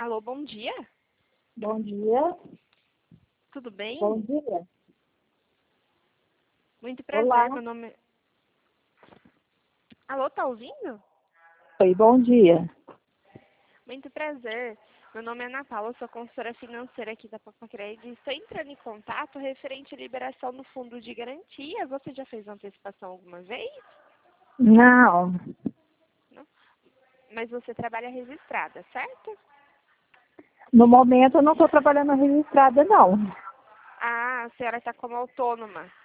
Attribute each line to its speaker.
Speaker 1: Alô, bom dia.
Speaker 2: Bom dia.
Speaker 1: Tudo bem?
Speaker 2: Bom dia.
Speaker 1: Muito prazer,
Speaker 2: Olá.
Speaker 1: meu nome é... Alô, tá ouvindo?
Speaker 2: Oi, bom dia.
Speaker 1: Muito prazer. Meu nome é Ana Paula, sou consultora financeira aqui da Papacred e estou entrando em contato referente à liberação do fundo de garantia. Você já fez antecipação alguma vez?
Speaker 2: Não,
Speaker 1: Não? Mas você trabalha registrada, certo?
Speaker 2: no momento eu não estou trabalhando registrada, não.
Speaker 1: Ah, a senhora está como autônoma.